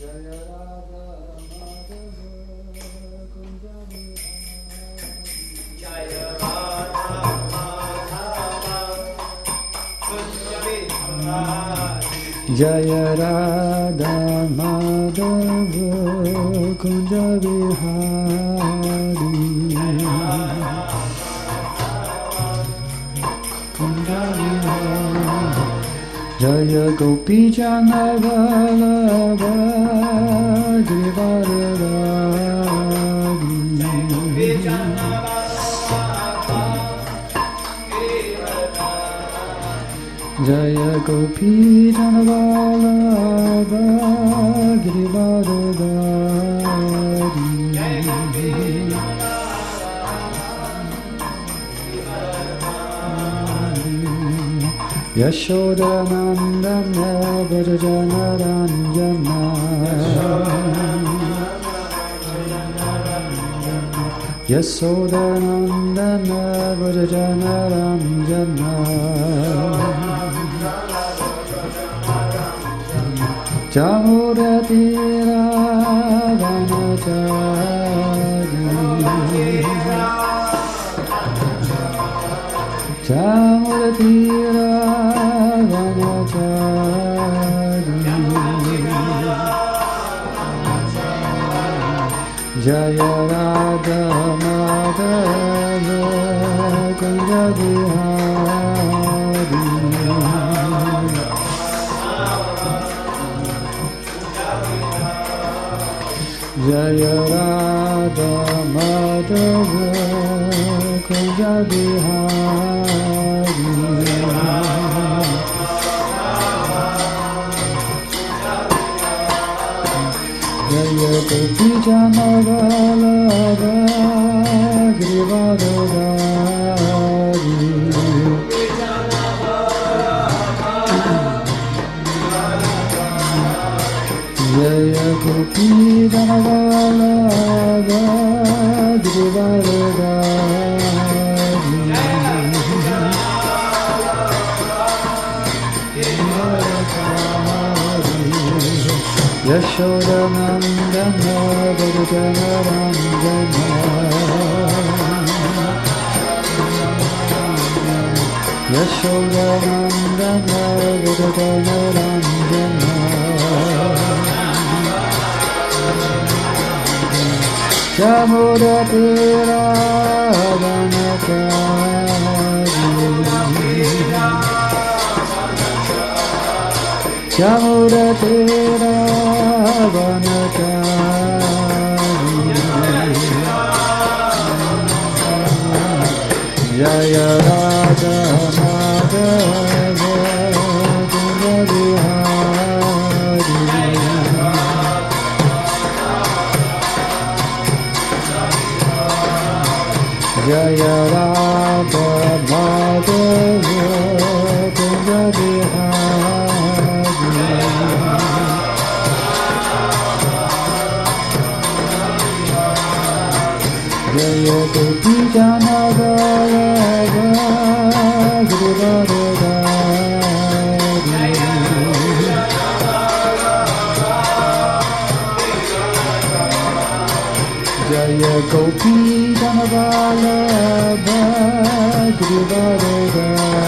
Jaya Radha Madhava Kunja Vihari Kunja Vihari Jaya Gopi Jana Vallabha Giridhari Jaya Gopi Jana Vallabha Giridhari Yashoda Nandana Vrajana Ranjana Yashoda Nandana Vrajana Ranjana Jamurati Ravanachari Jamurati Ravanachari Jaya Radha Madhava Kunja Vihari Jaya Radha Madhava Kunja Vihari Jaya Gopi Jana Vallabha Giridhari Jaya Gopi Jana Vallabha Giridhari Yashoda Nandana Vrajana Ranjana Yashoda Nandana Vrajana Ranjana Jamurati Ravanachari Jamurati Ravanachari Jaya Radha Madhava Kunja Vihari Jaya Radha Madhava Kunja Vihari Jaya Gopi Jana Vallabha Giridhari Jaya Gopi Jana Vallabha Giridhari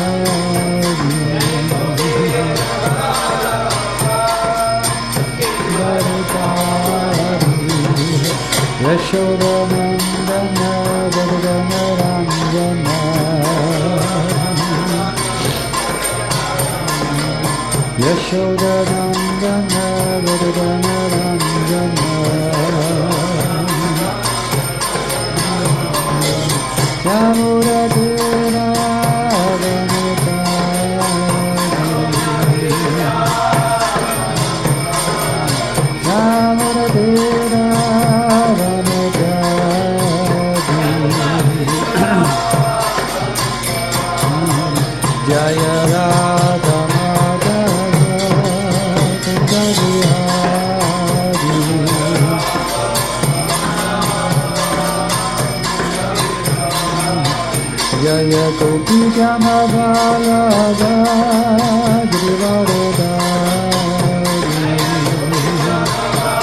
Yashoda Nandana Vrajana Ranjana Yashoda Nandana Vrajana Ranjana Jamurati Ravanachari Jamurati Jaya Radha Madhava Kunja Vihari Jaya Gopi Jana Vallabha Giridhari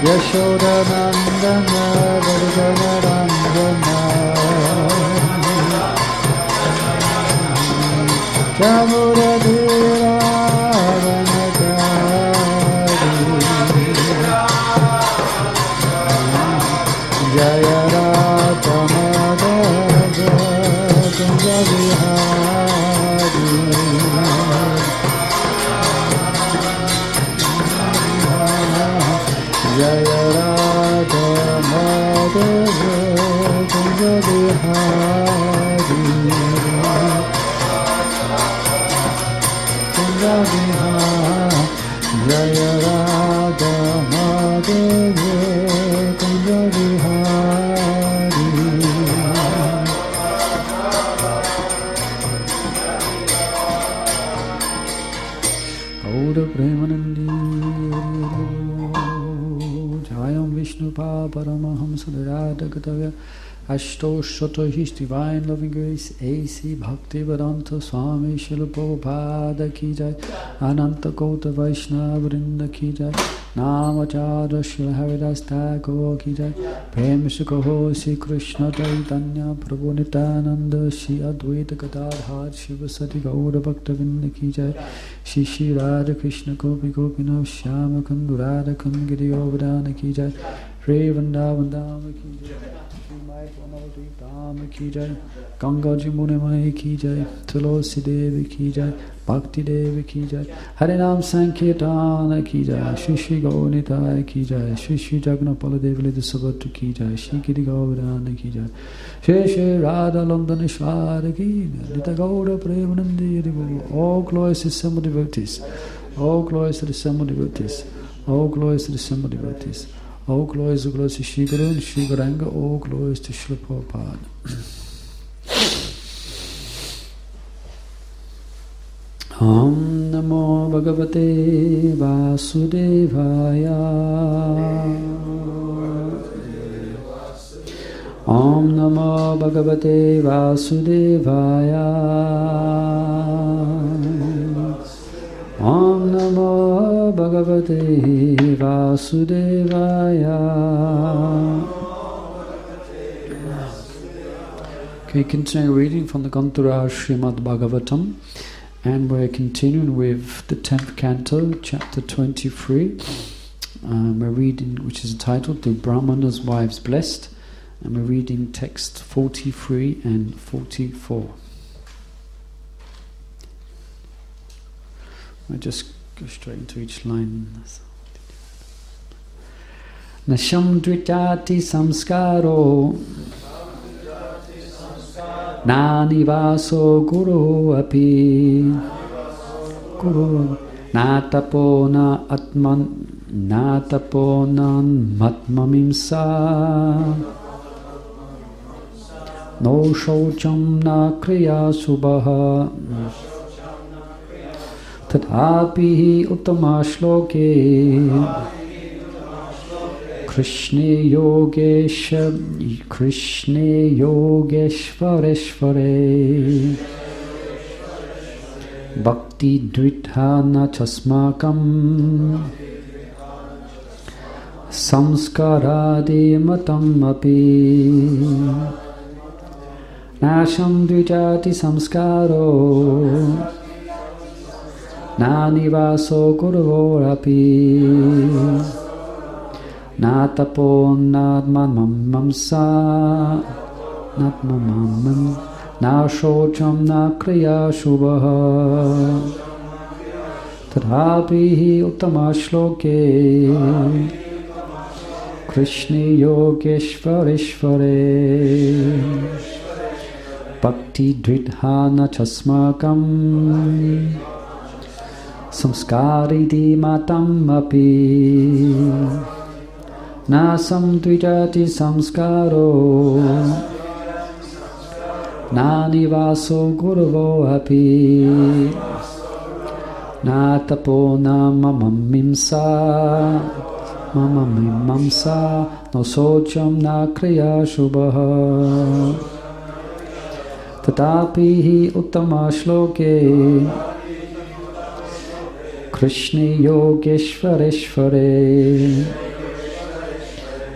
Yashodanandana Vardanarandana Chamuradira Vanagari Jaya Radha Madhava Kunja Vihari Jaya Radha Madhava Kunja Vihari Kunja Vihari Jaya Radha Madhava Kunja Vihari Gaura Premanandi Jayam Vishnupa Paramahamsa Radha Gatavya Ashtoshata His Divine Loving Grace A.C. Bhaktivedanta Swami Srila Prabhupada Ki Jai Ananta Kota Vaishnava Vrinda Ki Jai Namacharya Srila Haridas Thakur Ki Jai Prem Sukho Sri Krishna Chaitanya Prabhu Nityananda Sri Advaita Gadadhar Shiva Sati Gaura Bhaktavinda Ki Jai Shri Shri Radha Krishna Gopi Gopinath Shyama Kundu Radha Kundu Govardhana Ki Jai Shri Vrindavan Dhama Ki Jai Dham Ki Jai Ganga Jamuna Mai Ki Jai Tulasi Devi Ki Jai Bhakti Devi Ki Jai Harinam Sankirtana Ki Jai Shri Shri Gaunitai Ki Jai Shri Shri Jagannath Devi Lida Sabatu Ki Jai Shri Giri Govardhana Ki Jai Shri Shri Radha Landaneshwara Ki Jai Nita Gaura Premanandi All glories to the assembled devotees. All glories to the assembled devotees. All glories to the assembled devotees. All glories to Shri Guru and Shri Gauranga. All glories to Srila Prabhupada. Om Namo Bhagavate Vasudevaya. Om Namo Bhagavate Vasudevaya. Om Namo Bhagavate Vasudevaya. Okay, continuing reading from the Granth Srimad Bhagavatam, and we're continuing with the 10th canto, chapter 23. We're reading, which is titled "The Brahmana's Wives Blessed," and we're reading text 43 and 44. I just go straight into each line. Nasham dvitati samskaro nani vaso guru api guru natapona atman nataponan matmamimsa no shaucham na kriya subha Tathapi uttama shloke Krishne yogeshvareshvare Bhakti dvithana chasmakam Samskaradi matam api Nasham dvijati samskaro Nani vaso guruvorapi Natapo nadmamamsa Natmamam Na shocham na kriya shubha Tadhapi uttama shloke Krishne yogeshvareshvare Bhakti dvidhana chasmakam Samskaridi matam api Nasam dvijati samskaro Nani vaso guruvo api Natapo namamimsa Mamamimamsa No socham na kriya shubha Tatapi uttama shloke Krishne yogeshvareshvare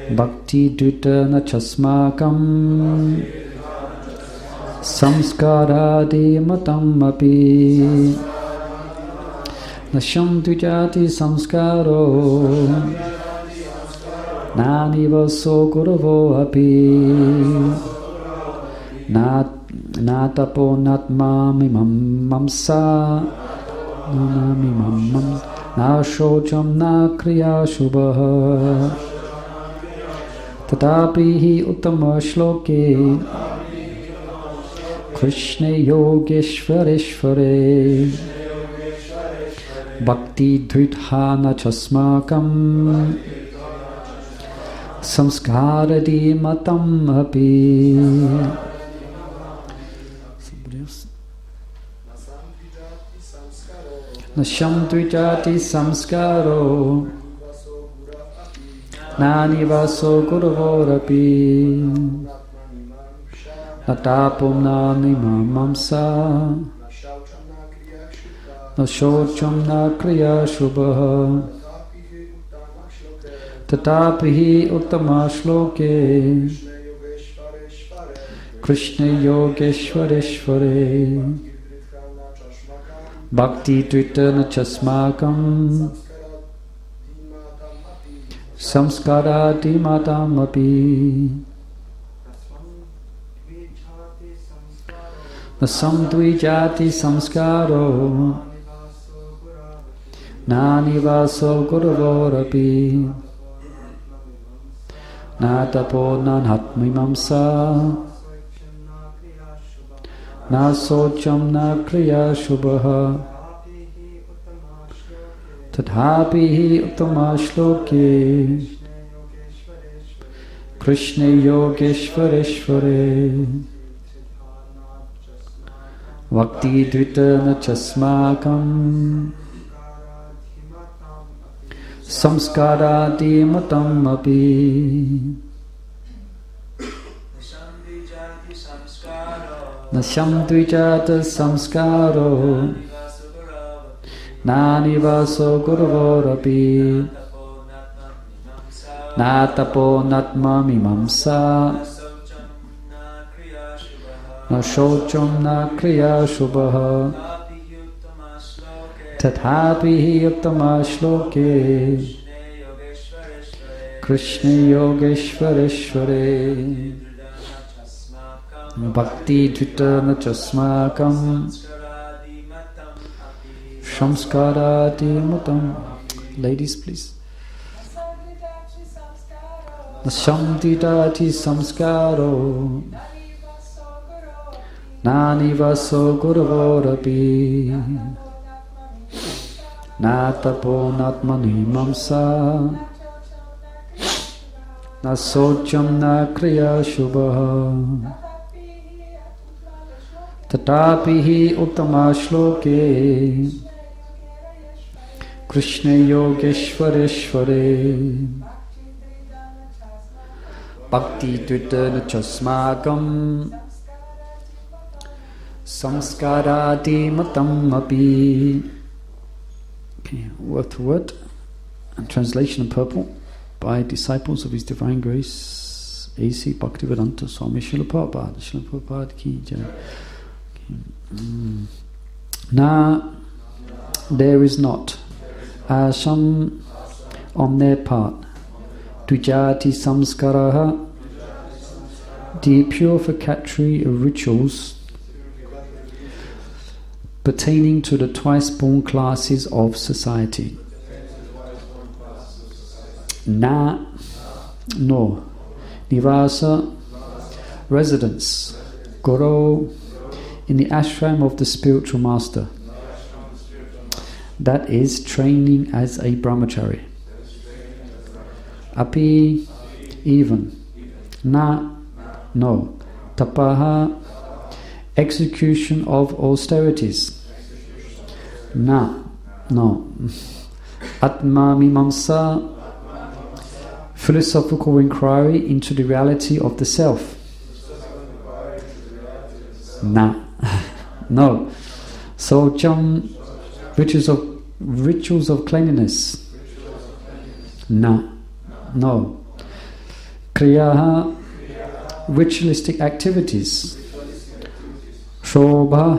Bhakti dvitana chasmakam samskaradi matam api nasham dvijati samskaro nani vaso guravo api natapo natmamimam mamsa namimam na shocham na kriya shubha tatapi hi uttama shloke Krishna yogeshwareshware bhakti dhvithana chasmakam samskaradi matam api. Nasham dvijati samskaro nani vaso guravorapi natapum nani mamamsa nashocham na kriya shubha tatapihi uttama shloke Krishna yogeshwareshware bhakti dvitana chasmakam samskarati matam api nasam dvijati samskaro nani vaso guravorapi natapo nanhatmimamsa na socham na kriya shubha tadhapi uttama shloke Krishna yogeshwareshware bhakti dvitana chasmakam samskarati matam api nasham dvijata samskaro nani vaso guravorapi natapo natmamimamsa na shocham na kriya shubha tathapi uttama shloke Krishna yogeshwareshware bhakti dvitana chasmakam samskarati matam. Ladies, please. Samdidati samskaro nani vaso guravorapi natapo natmani mamsa na socham na kriya shubha tatapihi uttama shloke Krishna yogeshwareshware bhakti dvitana chasmakam samskarati matam api. Okay, word to word and translation in purple by disciples of His Divine Grace A.C. Bhaktivedanta Swami Srila Prabhupada. Srila Prabhupada ki jai. Now there is not some on their part Dvijati samskaraha, the purificatory rituals pertaining to the twice-born classes of society. Na, no, nivasa, residence, guru, in the ashram of the spiritual master. That is training as a brahmachari. Api, even. Na, no. Tapaha, execution of austerities. Na, no. Atma mimamsa, philosophical inquiry into the reality of the self. Na, no. Socham, rituals of cleanliness. Na, no. Kriyaha, ritualistic activities. Shobha,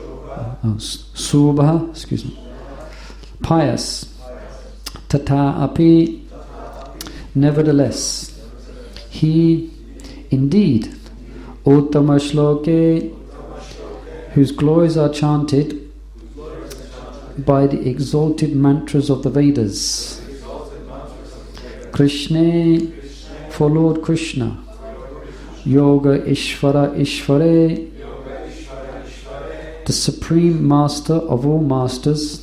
Subha, pious. Tata api, nevertheless. He, indeed, Uttama Shloke, whose glories are chanted by the exalted mantras of the Vedas. Krishna, for Lord Krishna. Yoga Ishvara Ishvare, the Supreme Master of all Masters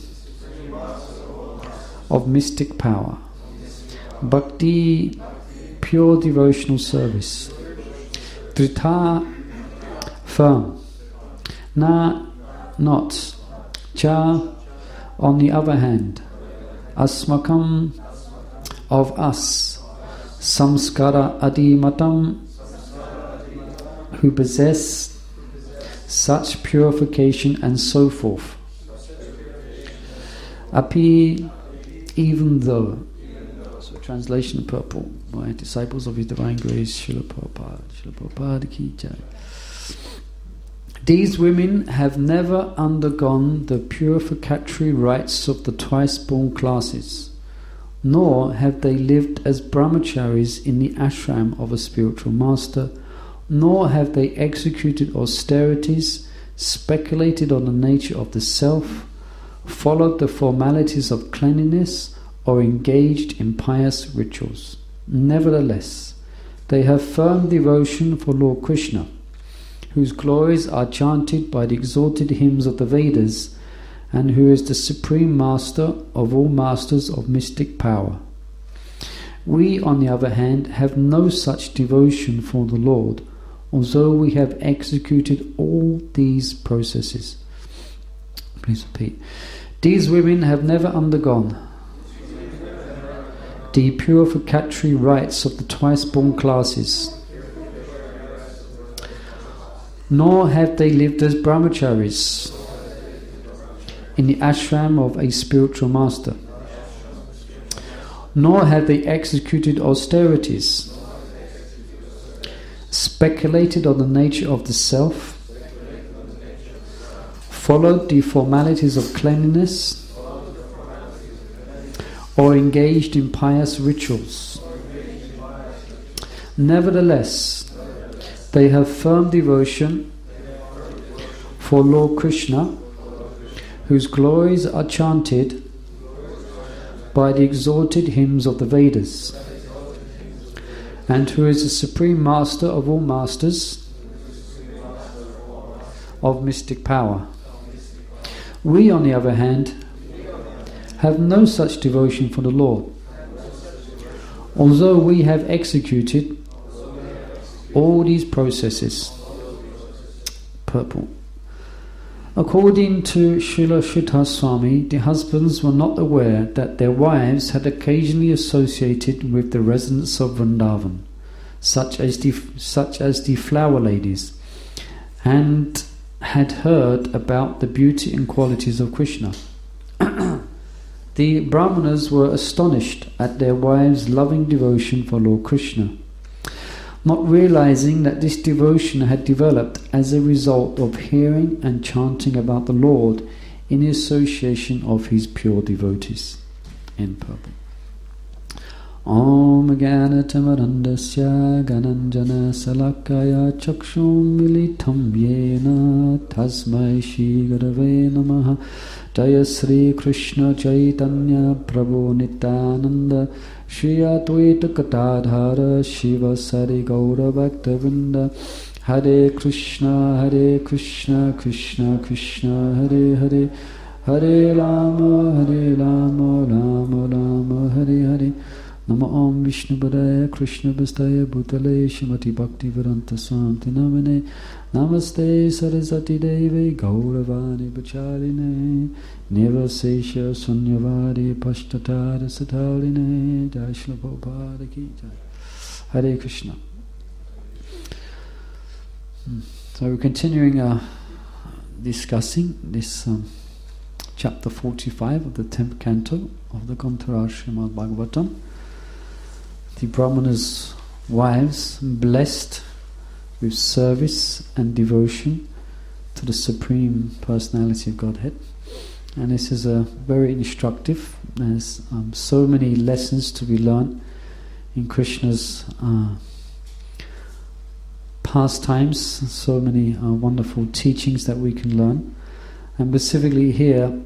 of mystic power. Bhakti, pure devotional service. Drita, firm. Na, not. Cha, on the other hand. Asmakam, of us. Samskara adimatam, who possess such purification and so forth. Api, even though. So translation in purple by disciples of His Divine Grace, Srila Prabhupada ki jai. These women have never undergone the purificatory rites of the twice-born classes, nor have they lived as brahmacharis in the ashram of a spiritual master, nor have they executed austerities, speculated on the nature of the self, followed the formalities of cleanliness, or engaged in pious rituals. Nevertheless, they have firm devotion for Lord Krishna, whose glories are chanted by the exalted hymns of the Vedas, and who is the Supreme Master of all masters of mystic power. We, on the other hand, have no such devotion for the Lord, although we have executed all these processes. Please repeat. These women have never undergone the purificatory rites of the twice-born classes, nor have they lived as brahmacharis in the ashram of a spiritual master, nor have they executed austerities, speculated on the nature of the self, followed the formalities of cleanliness, or engaged in pious rituals. Nevertheless, they have firm devotion for Lord Krishna, whose glories are chanted by the exalted hymns of the Vedas, and who is the Supreme Master of all masters of mystic power. We, on the other hand, have no such devotion for the Lord, although we have executed all these processes. Purple. According to Srila Sridhar Swami, the husbands were not aware that their wives had occasionally associated with the residents of Vrindavan, such as the flower ladies, and had heard about the beauty and qualities of Krishna. The Brahmanas were astonished at their wives' loving devotion for Lord Krishna, not realizing that this devotion had developed as a result of hearing and chanting about the Lord in the association of His pure devotees. In purple. Om Jnanatamrandasya Gananjana Salakaya Chakshum Militam Yena Tasmai Shri Gurave Namaha. Jaya Sri Krishna Chaitanya Prabhu Nityananda Shri Advaita Katadhara Shiva Sari Gaura Bhaktavinda. Hare Krishna Krishna Krishna Hare Hare, Hare Rama Rama Rama Hare Hare. Nama Om Vishnu Padaya Krishna Bhastaya Bhutale Shrimati Bhakti Vedanta Swanti Namane Namaste Saraswati Devi Gauravani Bhachaline Nirvasesha Sunyavadi Pashtatara Sataline Jai Shri Prabhupada Ki Jai. Hare Krishna. So we're continuing discussing this chapter 45 of the 10th canto of the Granth Srimad Bhagavatam. The Brahmanas wives blessed with service and devotion to the Supreme Personality of Godhead. And this is very instructive. There's so many lessons to be learned in Krishna's pastimes, so many wonderful teachings that we can learn. And specifically here,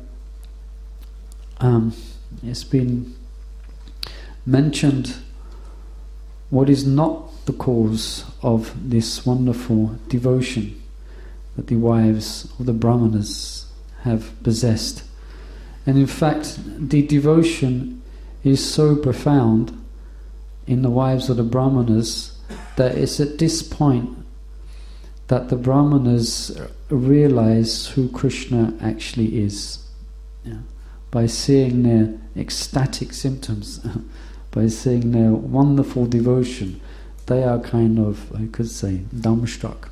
it's been mentioned what is not the cause of this wonderful devotion that the wives of the Brahmanas have possessed. And in fact, the devotion is so profound in the wives of the Brahmanas that it's at this point that the Brahmanas realize who Krishna actually is. Yeah. By seeing their ecstatic symptoms, by seeing their wonderful devotion, they are kind of, I could say, dumbstruck.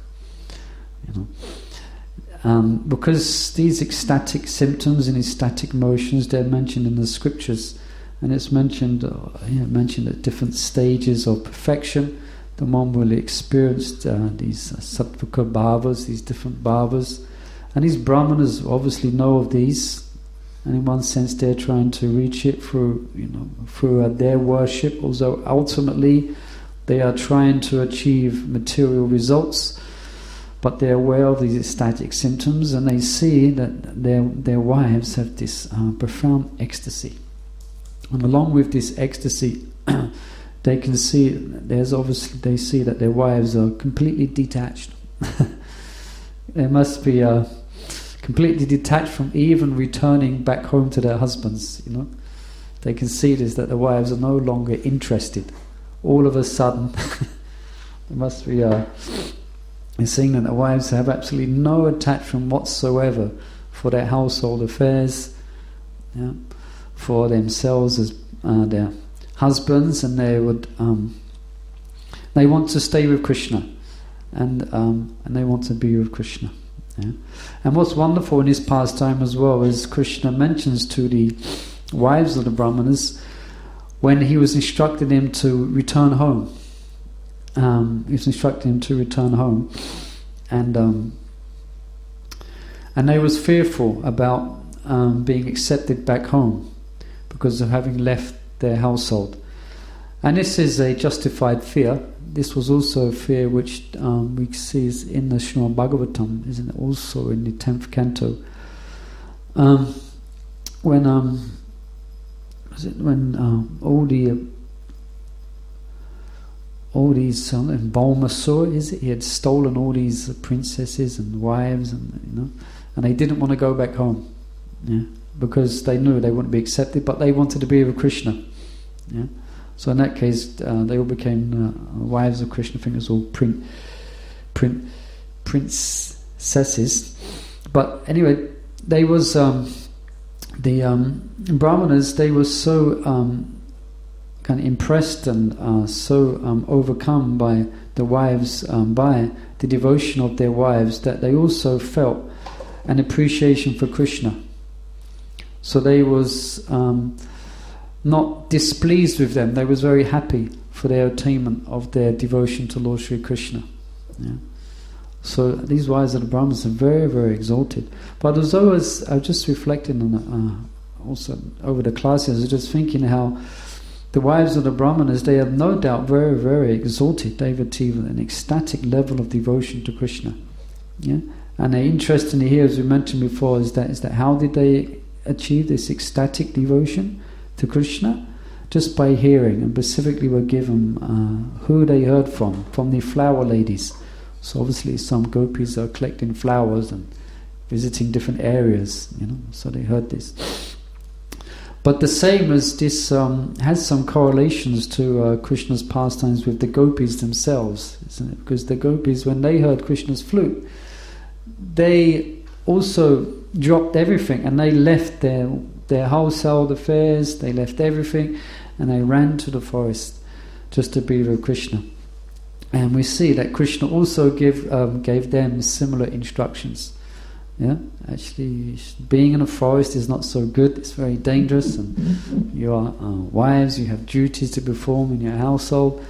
Because these ecstatic symptoms and ecstatic emotions, they're mentioned in the scriptures, and it's mentioned at different stages of perfection. The one will experience these sattvika bhavas, these different bhavas, and these brahmanas obviously know of these, and in one sense they're trying to reach it through their worship. Although ultimately they are trying to achieve material results, but they're aware of these ecstatic symptoms, and they see that their wives have this profound ecstasy. And along with this ecstasy, they can see they see that their wives are completely detached. They must be completely detached from even returning back home to their husbands. They can see this, that the wives are no longer interested. All of a sudden, they must be seeing that the wives have absolutely no attachment whatsoever for their household affairs, for themselves as their husbands, and they want to stay with Krishna, and they want to be with Krishna. Yeah. And what's wonderful in his pastime as well is Krishna mentions to the wives of the Brahmanas when he was instructing them to return home. He was instructing them to return home, and they was fearful about being accepted back home because of having left their household. And this is a justified fear. This was also a fear which we see is in the Srimad Bhagavatam, isn't it? Also in the 10th canto. When all these Baumasura, he had stolen all these princesses and wives, and they didn't want to go back home, because they knew they wouldn't be accepted, but they wanted to be with Krishna. So in that case, they all became wives of Krishna. I think it was all princesses. But anyway, they was the Brahmanas. They were so kind of impressed and so overcome by the wives, by the devotion of their wives, that they also felt an appreciation for Krishna. So they was not displeased with them. They was very happy for their attainment of their devotion to Lord Sri Krishna. So these wives of the Brahmanas are very, very exalted. But as I was just reflecting on also over the classes, I was just thinking how the wives of the Brahmanas, they are no doubt very, very exalted. They've achieved an ecstatic level of devotion to Krishna. And interestingly here, as we mentioned before, is that how did they achieve this ecstatic devotion to Krishna? Just by hearing, and specifically were given who they heard from the flower ladies. So obviously some gopis are collecting flowers and visiting different areas, so they heard this. But the same as this has some correlations to Krishna's pastimes with the gopis themselves, isn't it? Because the gopis, when they heard Krishna's flute, they also dropped everything and they left their household affairs, they left everything, and they ran to the forest just to be with Krishna. And we see that Krishna also gave them similar instructions. Actually, being in a forest is not so good. It's very dangerous, and you are wives. You have duties to perform in your household.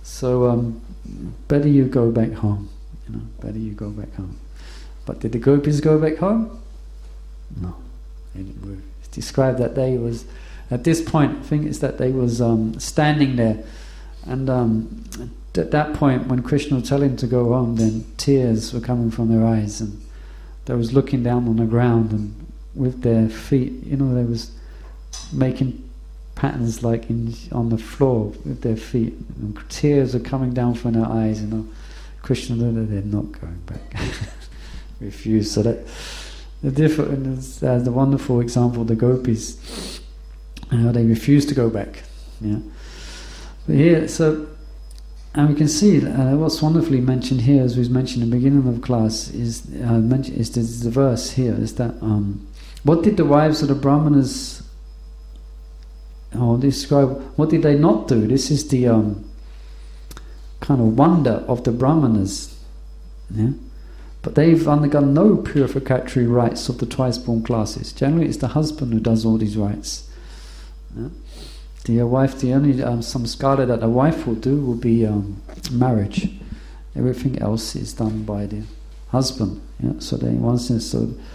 So better you go back home. Better you go back home. But did the gopis go back home? No, they didn't move. It's described that they was, at this point, I think it's that they was standing there, and at that point, when Krishna was telling him to go home, then tears were coming from their eyes, and they was looking down on the ground, and with their feet, they was making patterns like on the floor with their feet, and tears are coming down from their eyes. Krishna knew that they're not going back. Refused. So that the wonderful example of the gopis, they refused to go back. Yeah. But here, and we can see what's wonderfully mentioned here, as was mentioned in the beginning of the class, is the verse here, is that what did the wives of the Brahmanas describe? What did they not do? This is the kind of wonder of the Brahmanas. Yeah? But they've undergone no purificatory rites of the twice-born classes. Generally, it's the husband who does all these rites. Yeah? The wife, the only samskara that a wife will do will be marriage. Everything else is done by the husband. Yeah? So they, in one sense,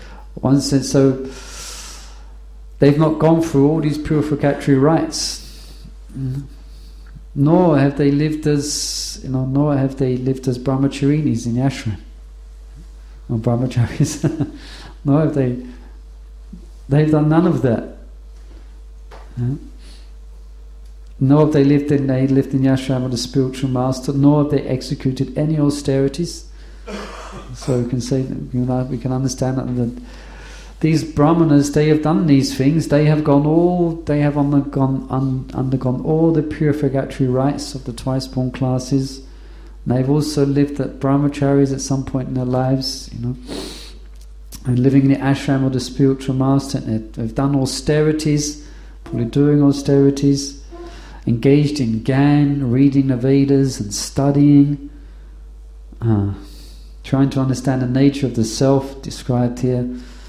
they've not gone through all these purificatory rites, nor have they lived as brahmacharinis in the ashram, or brahmacharis. Nor have they've done none of that. Yeah? Nor have they lived in the ashram of the spiritual master, nor have they executed any austerities. So we can say, we can understand that these brahmanas, they have done these things. They have undergone all the purificatory rites of the twice-born classes. And they've also lived at brahmacharis at some point in their lives, and living in the ashram of the spiritual master. And they've done austerities, probably doing austerities, engaged in Gyan, reading the Vedas and studying, trying to understand the nature of the self described here.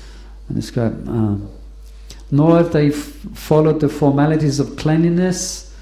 Nor have they followed the formalities of cleanliness,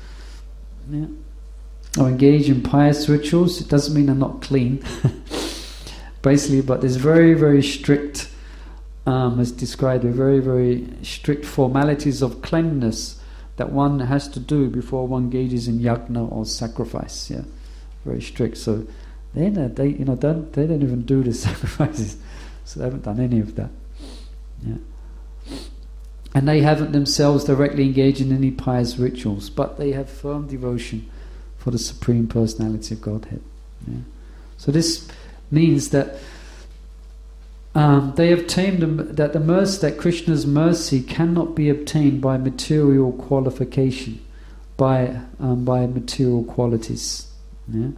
or engaged in pious rituals. It doesn't mean they're not clean, basically, but there's very, very strict, as described, very, very strict formalities of cleanliness that one has to do before one engages in yajna or sacrifice. Yeah, very strict. So they don't even do the sacrifices, so they haven't done any of that. Yeah. And they haven't themselves directly engaged in any pious rituals, but they have firm devotion for the Supreme Personality of Godhead. Yeah. So this means that they have obtained that Krishna's mercy cannot be obtained by material qualification, by material qualities. Yeah.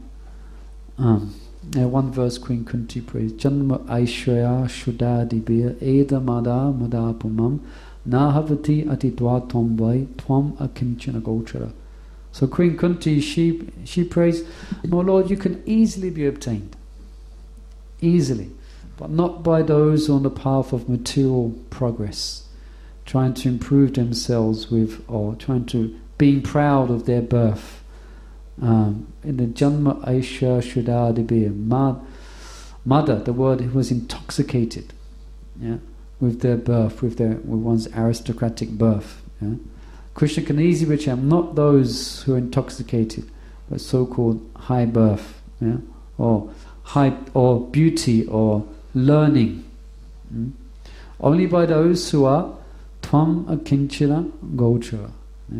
One verse Queen Kunti prays: Janma Aishwarya Shuddhadibir Edamada Madapumam Nahavati Atidvatam Vai Tvam Akinchana Gochara. So Queen Kunti, she prays, "My Lord, you can easily be obtained. Easily. But not by those on the path of material progress, trying to improve themselves or being proud of their birth. In the Janma Aisha Shuddhadibir, mother, the word was intoxicated, with their birth, with one's aristocratic birth. Yeah? Krishna can easily reach out, not those who are intoxicated, but so-called high birth, or beauty or learning. Only by those who are Tvam Akinchana Gochara.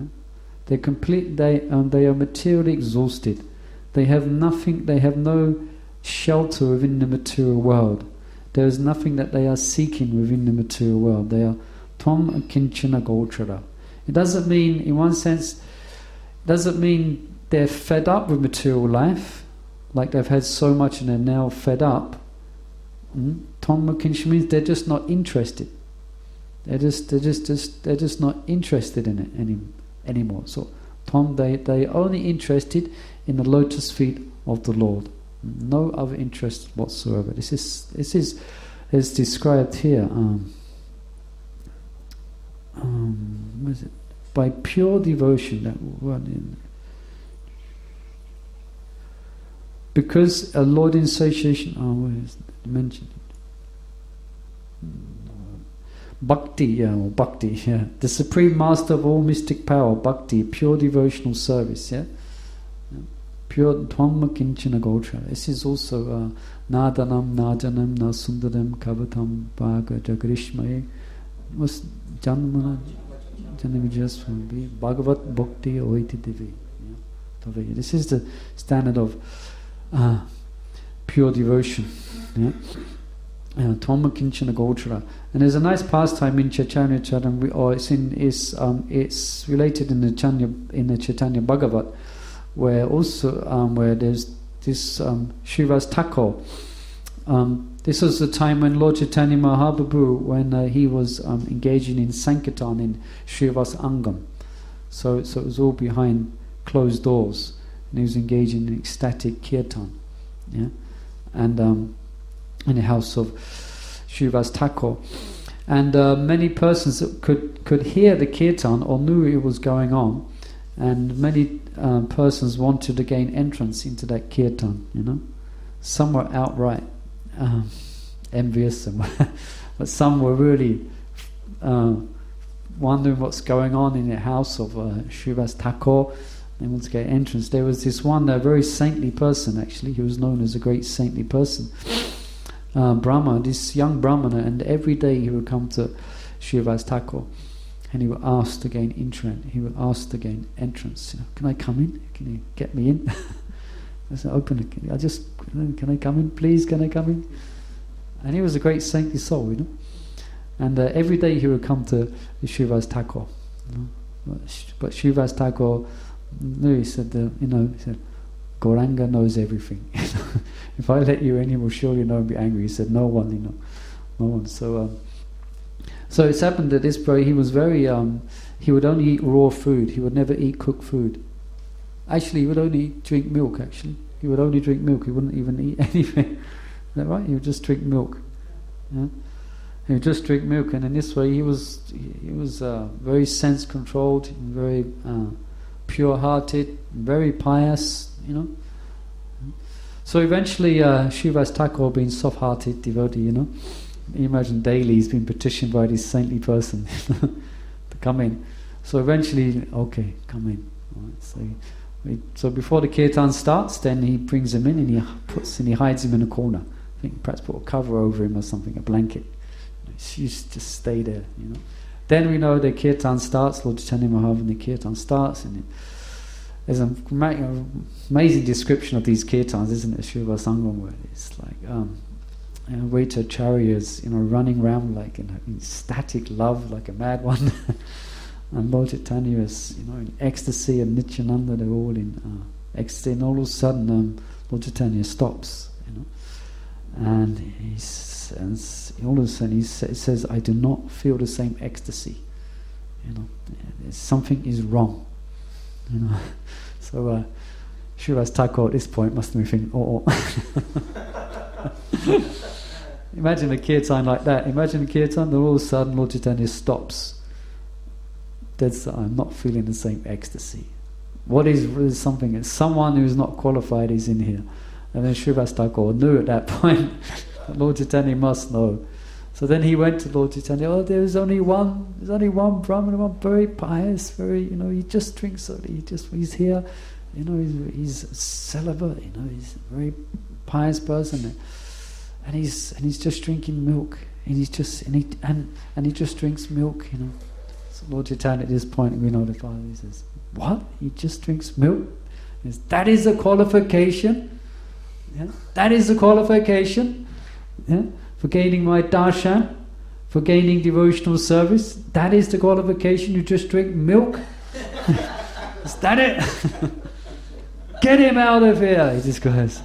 They are materially exhausted. They have nothing. They have no shelter within the material world. There is nothing that they are seeking within the material world. They are Tvam Akinchana Gochara. It doesn't mean, in one sense, they're fed up with material life, like they've had so much and they're now fed up. Tvam Akinchana means they're just not interested. They're just not interested in it anymore. So they only interested in the lotus feet of the Lord. No other interest whatsoever. This is described here. What is it? By pure devotion. That word in because a Lord in association, where is it mentioned? Bhakti, or Bhakti, the supreme master of all mystic power, Bhakti, pure devotional service, pure Dhamma Kinchana Gotra. This is also Nadanam, Najanam, Nasundaram, Kavatam, Bhaga, Jagrishmaye, was Janmana, Janamijaswami, Bhagavat Bhakti Oiti Devi. This is the standard of pure devotion. Dhamma Kinchana Gochara. And there's a nice pastime in Chaitanya Charitamrita, or it's related in the Chaitanya Bhagavat, where also where there's this Srivas Thakur. This was the time when Lord Chaitanya Mahaprabhu, when he was engaging in Sankirtan in Srivas Angam. So it was all behind closed doors, and he was engaging in ecstatic kirtan, and in the house of Srivas Thakur. And many persons could hear the kirtan or knew it was going on, and many persons wanted to gain entrance into that kirtan, Some were outright envious, but some were really wondering what's going on in the house of Srivas Thakur. They wanted to get entrance. There was this one very saintly person, actually. He was known as a great saintly person. Brahma, this young Brahmana, and every day he would come to Srivas Thakur and he would ask to gain entrance. He would ask to gain entrance. Can I come in? Can you get me in? I said, open it. Can I come in? Please, can I come in? And he was a great saintly soul, And every day he would come to Srivas Thakur. But Srivas Thakur, he said, Gauranga knows everything. If I let you in, he will surely know and be angry. He said, no one, no one. So it's happened that this boy, he was very, he would only eat raw food. He would never eat cooked food. Actually, he would only drink milk, actually. He would only drink milk. He wouldn't even eat anything. Is that right? He would just drink milk. He would just drink milk. And in this way, he was very sense-controlled, very pure-hearted, very pious, So eventually, Srivas Thakur, being soft-hearted devotee, you imagine daily he's been petitioned by this saintly person to come in. So eventually, okay, come in. All right, so before the kirtan starts, then he brings him in and he hides him in a corner. I think perhaps put a cover over him or something, a blanket. He used to just stay there, Then we know the kirtan starts, Lord Chaitanya Mahaprabhu, and the kirtan starts, and there's an amazing description of these kirtans, isn't it? Srivas Angam, where it's like Vaitacharyas, running around like in ecstatic love, like a mad one, and Lord Chaitanya is, in ecstasy, and Nityananda, they're all in ecstasy, and all of a sudden Lord Chaitanya stops, and all of a sudden he says, I do not feel the same ecstasy. Something is wrong. So Srivas Thakur at this point must have been thinking, Imagine a kirtan like that. Imagine a kirtan, then all of a sudden Lord Chaitanya stops. I'm not feeling the same ecstasy. What is something? It's someone who's not qualified is in here. And then Srivas Thakur knew at that point that Lord Chaitanya must know. So then he went to Lord Chaitanya. There's only one Brahmana, one very pious, very, he just drinks, he's here, he's celibate, he's a very pious person, and he's just drinking milk, and he just drinks milk, So Lord Chaitanya at this point, we know the father, he says, what? He just drinks milk? He says, that is a qualification? That is a qualification? For gaining my darshan, for gaining devotional service, that is the qualification. You just drink milk. Is that it? Get him out of here, he just goes.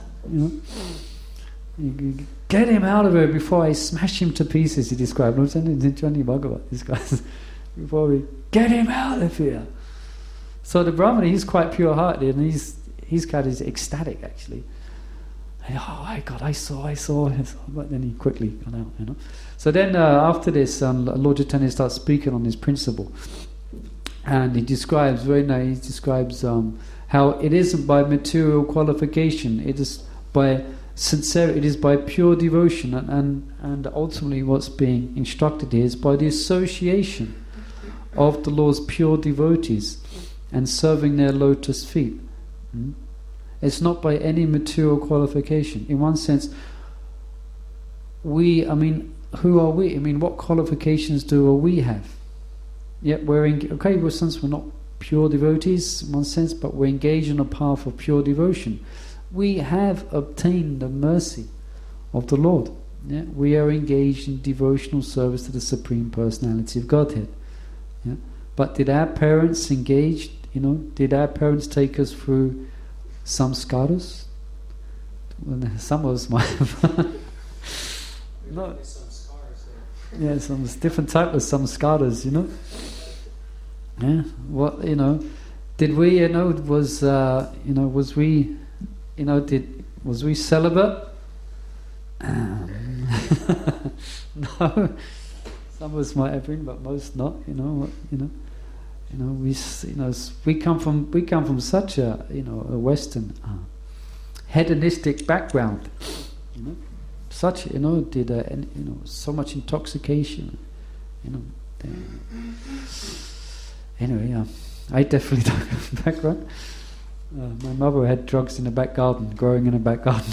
Get him out of here before I smash him to pieces, he described. Not in Chaitanya Bhagavat, this guy. Before we get him out of here. So the Brahmana, he's quite pure-hearted, and he's kind of ecstatic, actually. Oh my God, I saw. But then he quickly got out, So then after this, Lord Chaitanya starts speaking on this principle. And he describes how it isn't by material qualification, it is by sincerity, it is by pure devotion, and ultimately what's being instructed here is by the association of the Lord's pure devotees and serving their lotus feet. It's not by any material qualification. In one sense, who are we? What qualifications do we have? Yet since we're not pure devotees in one sense, but we're engaged in a path of pure devotion, we have obtained the mercy of the Lord. Yeah? We are engaged in devotional service to the Supreme Personality of Godhead. Yeah? But did our parents engage? Did our parents take us through samskaras? Well, some of us might have. No. Yeah, some different type of samskaras, Yeah. What did we? Was we celibate? No. Some of us might have been, but most not. We come from such a Western hedonistic background. Such so much intoxication. Anyway, I definitely don't have a background. My mother had drugs in the back garden, growing in the back garden.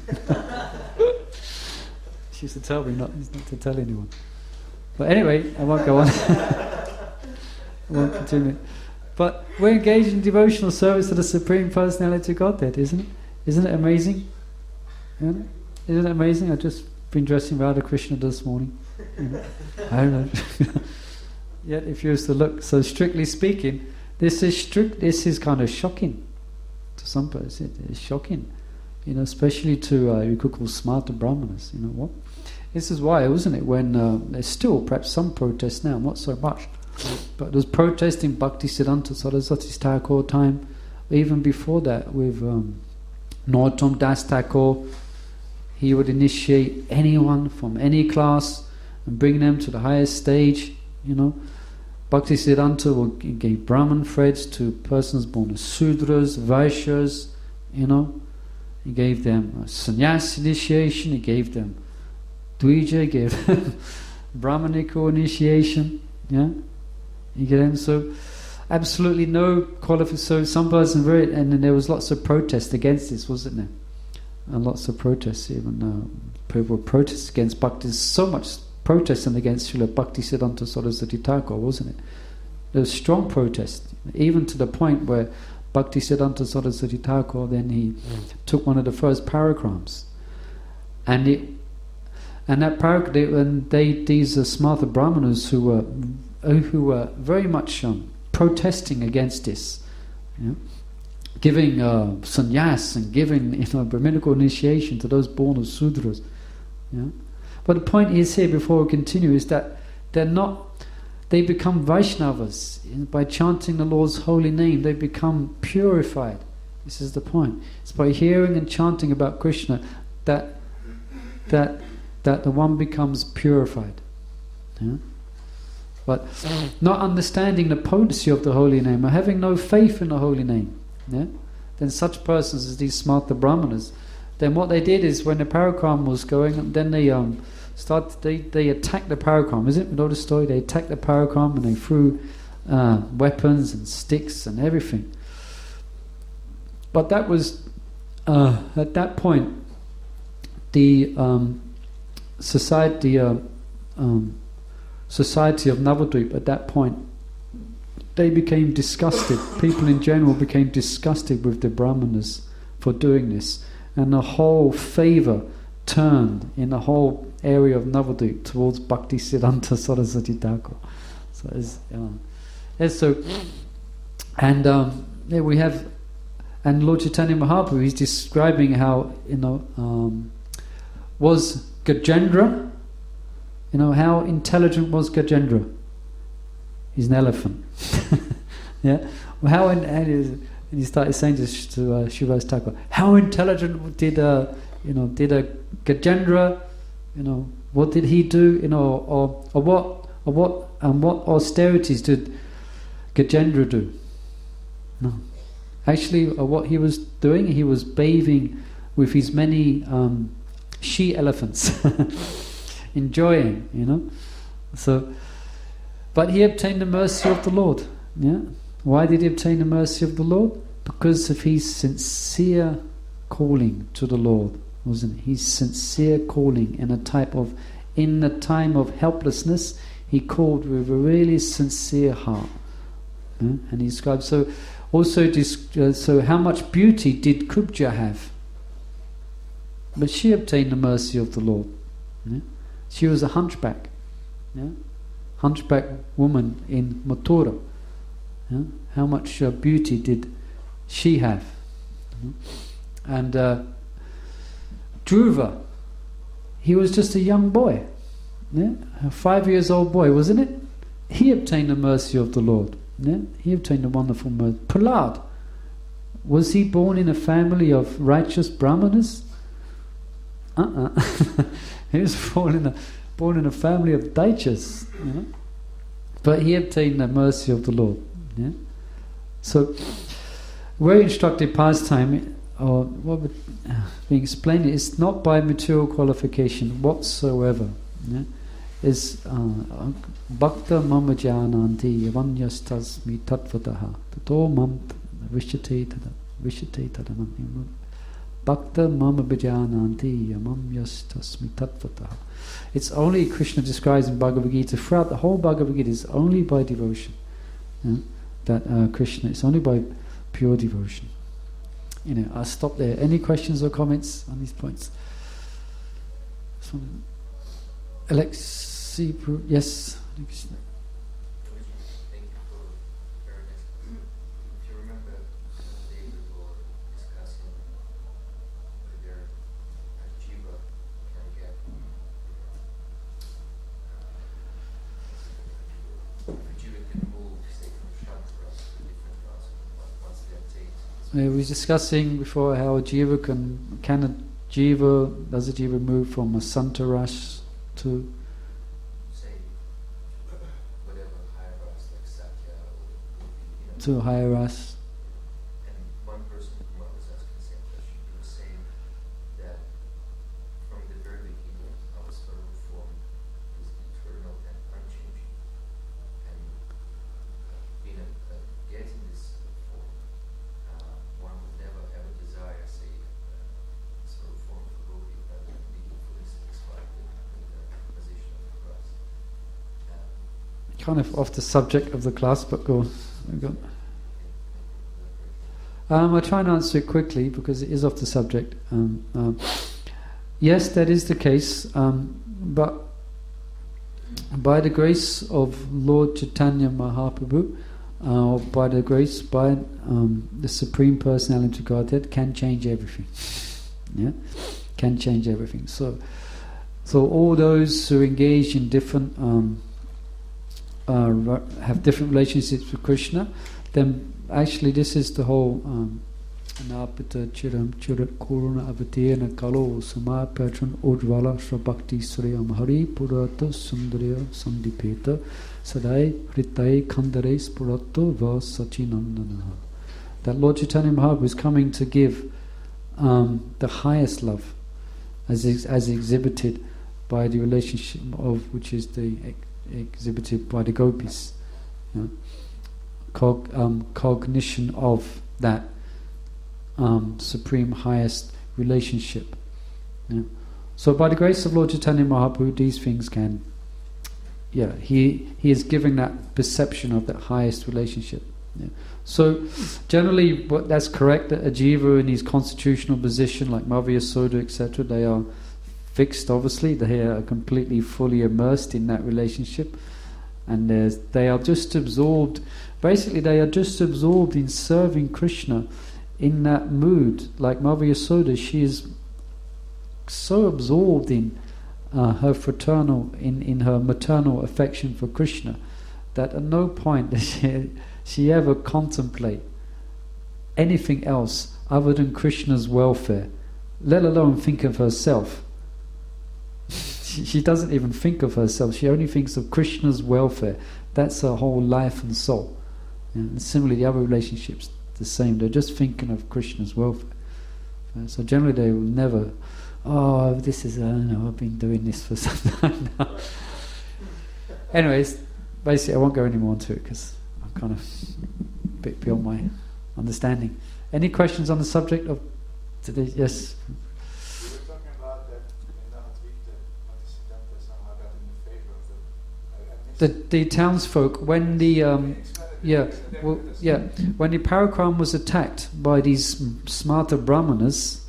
She used to tell me not to tell anyone. But anyway, I won't go on. I won't continue. But we're engaged in devotional service to the Supreme Personality of Godhead, isn't it? Isn't it amazing? Isn't it amazing? I've just been dressing Radha Krishna this morning. I don't know. Yet if you was to look, so strictly speaking, this is kind of shocking to some person. It's shocking, especially to you could call smarter brahmanas. What? This is why, wasn't it? When there's still perhaps some protest now, not so much, but there's protest in Bhaktisiddhanta Saraswati Thakur time, even before that with Narottam Das Thakur. He would initiate anyone from any class and bring them to the highest stage. Bhaktisiddhanta gave Brahman threads to persons born as Sudras, Vaishyas. He gave them sannyas initiation. He gave them Dvija. He gave them Brahmanical initiation. Yeah, you get them. So absolutely no qualification. So some person and then there was lots of protest against this, wasn't there? And lots of protests, even people were protesting against Bhakti. So much protesting against Srila Bhaktisiddhanta Saraswati Thakur, wasn't it? There was strong protest, even to the point where Bhaktisiddhanta Saraswati Thakur, then he took one of the first paragrams, and that paragraph, these smarta brahmanas who were very much protesting against this, giving sannyas and giving Brahminical initiation to those born as Sudras. But the point is here, before we continue, is that they become Vaishnavas by chanting the Lord's holy name. They become purified. This is the point. It's by hearing and chanting about Krishna that the one becomes purified. But not understanding the potency of the holy name, or having no faith in the holy name, then such persons as these smarta brahmanas, then what they did is, when the parakram was going, then they they attacked the parakram. Is it? You know the story? They attacked the parakram and they threw weapons and sticks and everything. But that was at that point the society of Navadvip. At that point, they became disgusted. People in general became disgusted with the brahmanas for doing this, and the whole favour turned in the whole area of Navadvip towards Bhaktisiddhanta Saraswati Thakur. There we have, and Lord Chaitanya Mahaprabhu, he's describing how was Gajendra. How intelligent was Gajendra? He's an elephant. Yeah. Well, and he started saying to Srivas Thakur, how intelligent did Gajendra? What did he do? What austerities did Gajendra do? No. Actually, what he was doing, he was bathing with his many she-elephants, enjoying, So, but he obtained the mercy of the Lord. Yeah. Why did he obtain the mercy of the Lord? Because of his sincere calling to the Lord, wasn't it? His sincere calling in the time of helplessness, he called with a really sincere heart. Yeah? And he described so how much beauty did Kubja have? But she obtained the mercy of the Lord. Yeah? She was a hunchback. Yeah? Hunchback woman in Mathura. Yeah? How much beauty did she have? And Dhruva, he was just a young boy, a 5-year-old boy, wasn't it? He obtained the mercy of the Lord. Yeah? He obtained a wonderful mercy. Prahlad, was he born in a family of righteous brahmanas? He was born in a family of daityas. But he obtained the mercy of the Lord. Yeah? So, very instructive pastime, or what would being explained, is not by material qualification whatsoever. Yeah? Is bhakta mama jananti yavanyastasmi tatvataha tato mam vishyate tadanam bhakta mama vijananti yamamyastasmi tatvataha. It's only, Krishna describes in Bhagavad Gita, throughout the whole Bhagavad Gita, is only by devotion. Yeah? That Krishna, it's only by pure devotion. I'll stop there. Any questions or comments on these points? Alexi, yes. Thank you for very nice. If you remember, the day we were discussing whether a jiva can get move, say, from chakras to different parts once they obtain. We were discussing before how does a jiva move from a santaras to say whatever higher ras like Sakya or to higher ras? And one person who was asking the same question, he was saying that from the very beginning our Swarup form is eternal and unchanging. And getting this form, one would never ever desire, say, Swarup form for Gopi, rather than being fully satisfied with the position of the grass. Kind of off the subject of the class, but go. I'll try and answer it quickly because it is off the subject. Yes, that is the case, but by the grace of Lord Chaitanya Mahaprabhu, or by the grace by the Supreme Personality of Godhead, can change everything. Yeah, can change everything. So all those who engage in different have different relationships with Krishna, then actually this is the whole anapita chiram chirat kuruna avatena kalo samapatran ujvala shrabhakti surayam hari purata sundarya sandipeta sadai hritai khandare spurato va sachinandana. That Lord Chaitanya Mahaprabhu is coming to give the highest love as exhibited by the relationship of which is exhibited by the gopis. Yeah? Cognition of that supreme highest relationship. Yeah? So by the grace of Lord Chaitanya Mahaprabhu, these things can, he is giving that perception of that highest relationship. Yeah. So generally that's correct, that a jiva in his constitutional position like Madhya Yasoda, etc., they are fixed, obviously, they are completely fully immersed in that relationship, and they are just absorbed. Basically, they are just absorbed in serving Krishna in that mood. Like Madhya Yasoda, she is so absorbed in her fraternal, in her maternal affection for Krishna, that at no point does she ever contemplate anything else other than Krishna's welfare, let alone think of herself. She doesn't even think of herself. She only thinks of Krishna's welfare. That's her whole life and soul. And similarly, the other relationships, the same. They're just thinking of Krishna's welfare. So generally they will never, oh, this is, I've been doing this for some time now. Anyways, basically I won't go any more into it because I'm kind of a bit beyond my understanding. Any questions on the subject of today? Yes? You were talking about that in Navadvita, Bhaktisiddhanta somehow got in the favor of The townsfolk, when the when the Parakram was attacked by these smarta brahmanas,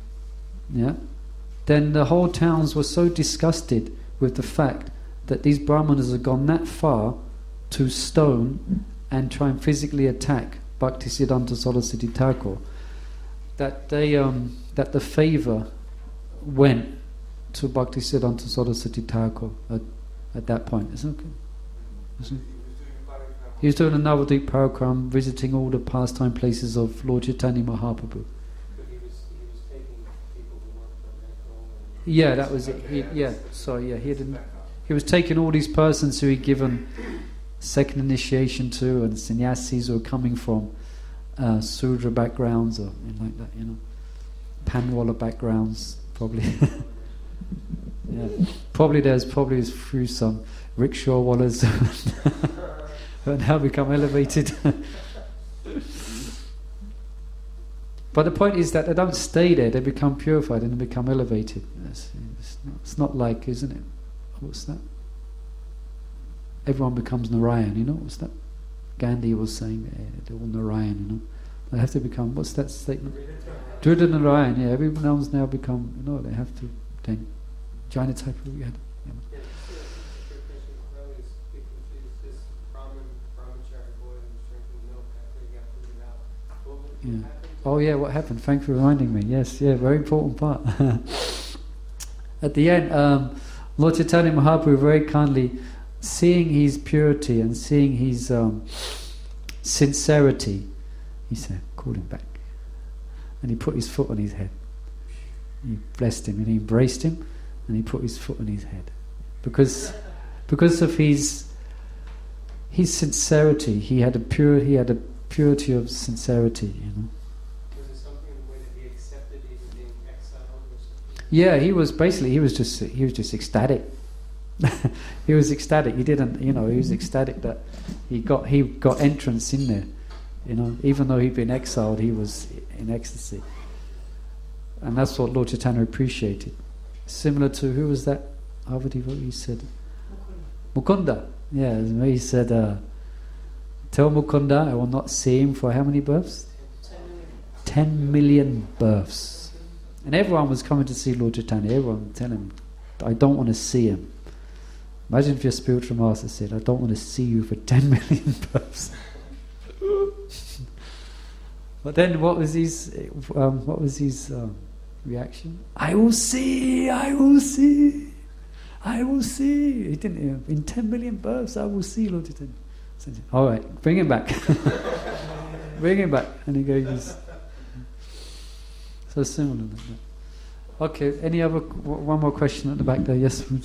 then the whole towns were so disgusted with the fact that these brahmanas had gone that far to stone and try and physically attack Bhaktisiddhanta Saraswati Thakur, that they that the favour went to Bhaktisiddhanta Saraswati Thakur at that point. Isn't it okay? He was doing a Navadvip Parakram, visiting all the pastime places of Lord Chaitanya Mahaprabhu. But he was taking people who weren't from that. Yeah, that was it. He was taking all these persons who he'd given second initiation to, and sannyasis who were coming from Sudra backgrounds or like that, Panwala backgrounds, probably. Probably through some rickshaw wallahs who now become elevated. But the point is that they don't stay there, they become purified and they become elevated. It's not like, isn't it? What's that? Everyone becomes Narayan, what's that? Gandhi was saying, they're all Narayan, They have to become, what's that statement? Druda Narayan, everyone else now become, they have to then. Jaina Thakur, we had. Oh yeah, what happened? Thanks for reminding me. Yes, very important part. At the end, Lord Chaitanya Mahaprabhu very kindly, seeing his purity and seeing his sincerity, he said, called him back. And he put his foot on his head. He blessed him and he embraced him and he put his foot on his head. Because of his sincerity, he had a purity of sincerity, Was it something in the way that he accepted even being exiled or something? Yeah, he was just ecstatic. He was ecstatic. He didn't, he was ecstatic that he got entrance in there. Even though he'd been exiled, he was in ecstasy. And that's what Lord Chaitanya appreciated. Similar to, who was that? He said Mukunda. Yeah, he said, tell Mukunda I will not see him for how many births? 10 million births. And everyone was coming to see Lord Chaitanya. Everyone was telling him, I don't want to see him. Imagine if your spiritual master said, I don't want to see you for 10 million births. But then what was his reaction? I will see. He didn't, in 10 million births I will see Lord Chaitanya. All right, bring him back. Bring him back. And he goes, so similar like that. Okay, any other, one more question at the back there? Yes? About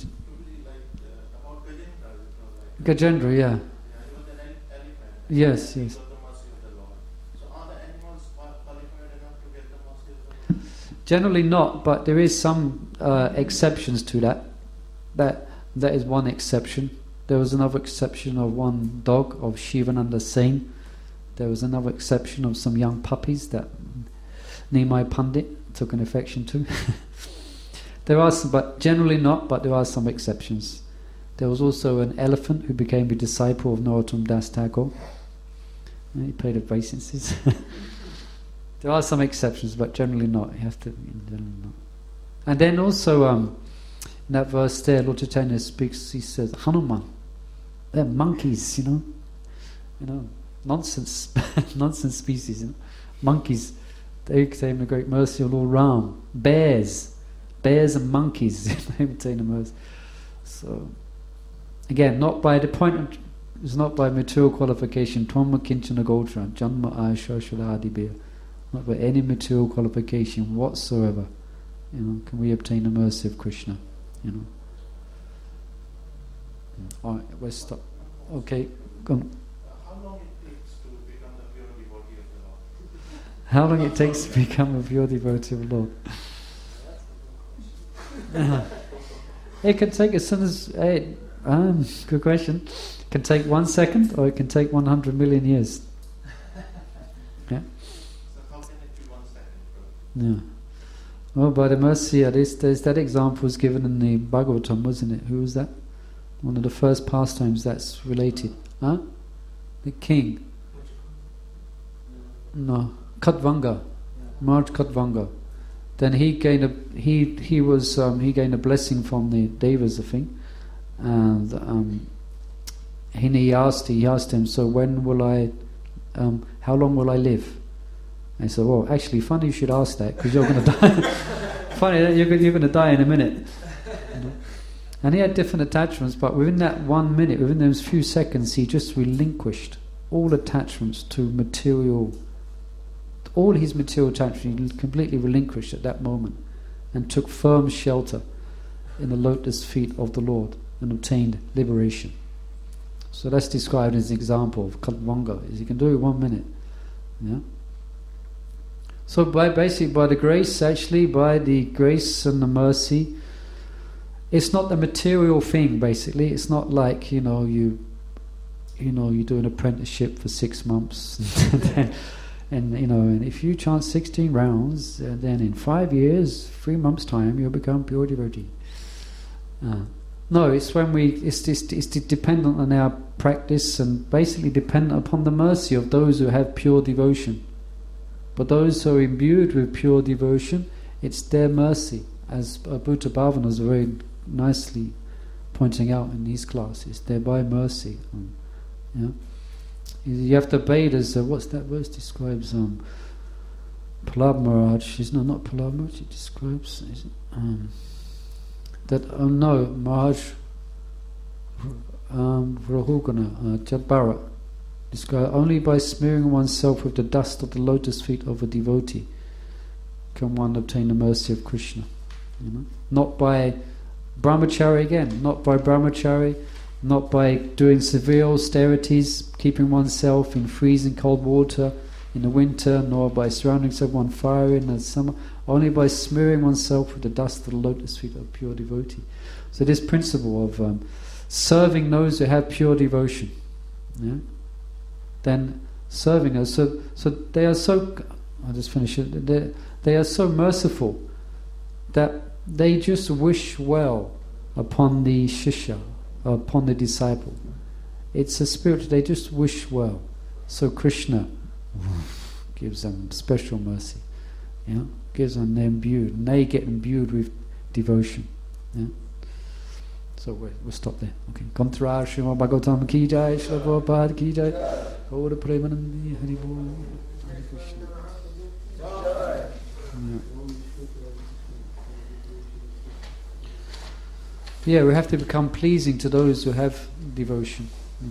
Gajendra, Gajendra, yeah. he was an elephant. Yes. He got the mercy of the Lord. So are the animals qualified enough to get the mercy of the Lord? Generally not, but there is some exceptions to that. That is one exception. There was another exception of one dog, of Shivananda Singh. There was another exception of some young puppies that Nimai Pandit took an affection to. There are some, but generally not, but there are some exceptions. There was also an elephant who became a disciple of Narottam Das Thakur. He paid obeisances. There are some exceptions, but generally not. You have to, generally not. And then also, in that verse there, Lord Chaitanya speaks, he says, Hanuman, they're monkeys, nonsense species, monkeys, they obtain the great mercy of Lord Ram. Bears and monkeys, they obtain the mercy. So, again, not by the point, it's not by material qualification, Twamma Kinchana Gotra, Janma Aisha Shaladi, not by any material qualification whatsoever, can we obtain the mercy of Krishna, Alright, we'll stop. Okay, go on. How long it takes to become the pure devotee of How long it takes to become a pure devotee of the Lord? It can take as soon as... good question. It can take 1 second or it can take 100 million years. Yeah? So how can it be 1 second? Yeah. Well, by the mercy, there's that example was given in the Bhagavatam, wasn't it? Who was that? One of the first pastimes that's related. Huh? The king. No, Katvanga. Maharaj Katvanga. Then he gained a gained a blessing from the Devas, I think, and he asked him, so when will I? How long will I live? I said, well, actually, funny you should ask that because you're going to die. Funny that you're going to die in a minute. And he had different attachments, but within that 1 minute, within those few seconds, he just relinquished all attachments to material. All his material attachments he completely relinquished at that moment, and took firm shelter in the lotus feet of the Lord and obtained liberation. So that's described as an example of Katvanga. Is he can do it 1 minute. Yeah. So by the grace, actually, by the grace and the mercy, it's not the material thing. Basically, it's not like you do an apprenticeship for 6 months, and if you chant 16 rounds, then in 5 years, 3 months' time, you'll become pure devotee. No, it's when it's dependent on our practice and basically dependent upon the mercy of those who have pure devotion. But those who are imbued with pure devotion, it's their mercy, as Bhuta Bhavana was very nicely pointing out in his classes. They're by mercy. You have to obey it as what's that verse describes? Prahlad Maharaj. Not Prahlad Maharaj. It describes that. Maharaj Rahugana Jadbharat. Described only by smearing oneself with the dust of the lotus feet of a devotee can one obtain the mercy of Krishna. Not by brahmachari again, not by brahmachari, not by doing severe austerities, keeping oneself in freezing cold water in the winter, nor by surrounding yourself on fire in the summer, only by smearing oneself with the dust of the lotus feet of a pure devotee. So this principle of serving those who have pure devotion, then serving us. So they are so. I'll just finish it. They are so merciful that they just wish well upon the shishya, upon the disciple. It's a spirit. They just wish well. So Krishna gives them special mercy. Gives them imbued, and they get imbued with devotion. So we'll stop there. Okay. Kantra Srimad Bhagavatam ki jai, Srila Prabhupada ki jai. Gaura Premanandi Hari Bol. Hare Krishna. Yeah, we have to become pleasing to those who have devotion.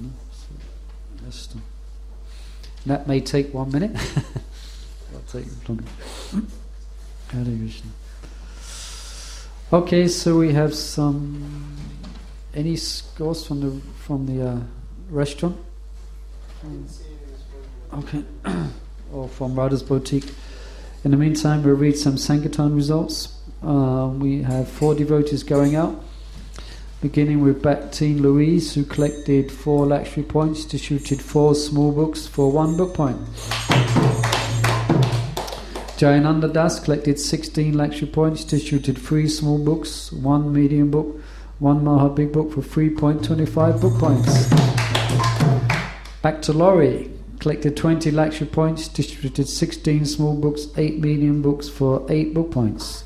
So that may take 1 minute. I'll take longer. Hare Krishna. Okay, so we have any scores from the restaurant? Okay, or from Radha's Boutique. In the meantime, we'll read some Sankirtan results. We have 4 devotees going out, beginning with Bhaktin Louise, who collected 4 Lakshmi points, distributed 4 small books for 1 book point. Jayananda Das collected 16 Lakshmi points, distributed 3 small books, 1 medium book, 1 Maha Big book for 3.25 book points. Back to Laurie, collected 20 Lakshmi points, distributed 16 small books, 8 medium books for 8 book points.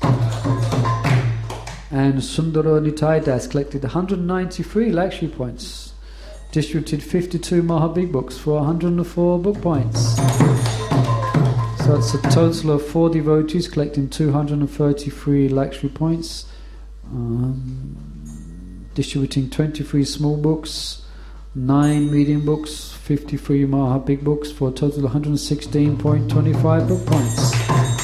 And Sundara Nitai Das collected 193 Lakshmi points, distributed 52 Maha Big books for 104 book points. So it's a total of 4 devotees collecting 233 Lakshmi points, distributing 23 small books, 9 medium books, 53 Maha Big books for a total of 116.25 book points.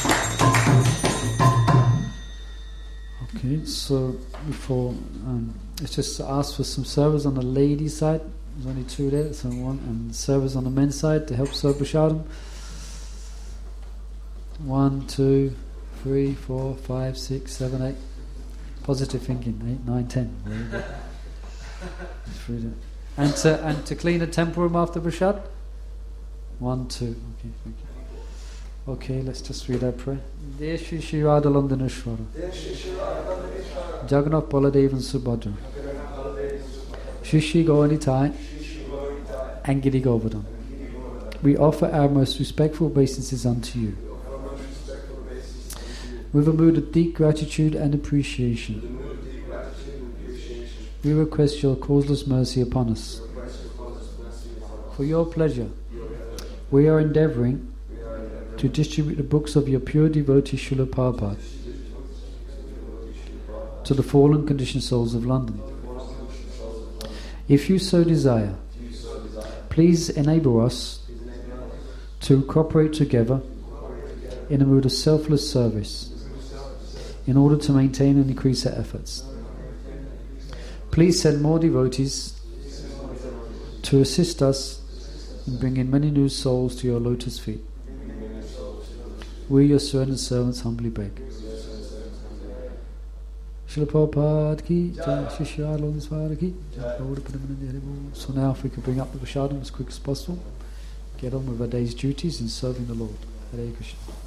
Okay, so before let's just ask for some servers on the ladies' side. There's only 2 there, so 1, and servers on the men's side to help serve Prashadam. 1, 2, 3, 4, 5, 6, 7, 8. Positive thinking. 8, 9, 10. Very good. Just read it. And to clean a temple room after Prashad? 1, 2. Okay, thank you. Okay, let's just read our prayer. Dear Shri Shri Radhalandaneshwara, Jagannath Baladev and Subhadra, Shri Shri Gauranitai and Giri Govardhan, we offer our most respectful obeisances unto you. With a mood of deep gratitude and appreciation, we request your causeless mercy upon us. For your pleasure, we are endeavouring to distribute the books of your pure devotee Srila Prabhupada to the fallen conditioned souls of London. If you so desire, please enable us to cooperate together in a mood of selfless service in order to maintain and increase our efforts. Please send more devotees to assist us in bringing many new souls to your lotus feet. We, your surrendered servants, humbly beg. Srila Prabhupada ki jai, Shri Shri Radhalandaneshwara ki jai. So now if we could bring up the prasadam as quick as possible, get on with our day's duties in serving the Lord. Hare Krishna.